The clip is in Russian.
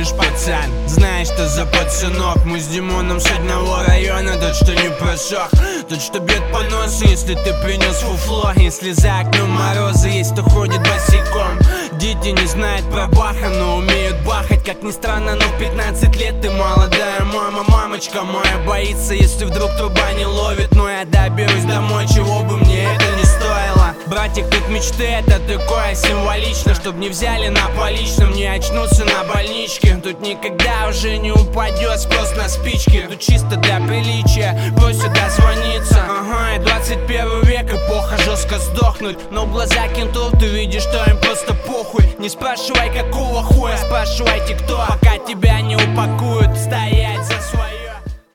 помнишь, пацан? Знаешь, что за пацанок? Мы с Димоном с одного района, тот, что не просох, тот, что бьет по носу, если ты принес фуфло. Если за окном морозы, есть кто ходит босиком. Дети не знают про Баха, но умеют бахать. Как ни странно, но в 15 лет ты молодая мама. Мамочка моя боится, если вдруг труба не ловит. Но я доберусь домой, чего бы мне это не стоило. Братик, тут мечты, это такое символично. Чтоб не взяли на поличном, не очнуться на больничке. Тут никогда уже не упадет спрос на спички. Тут чисто для приличия, просят дозвониться. Ага, и 21 век, эпоха жестко сдохнуть. Но в глаза кентов ты видишь, что им просто похуй. Не спрашивай, какого хуя, спрашивайте кто, пока тебя не упакуют. Стоять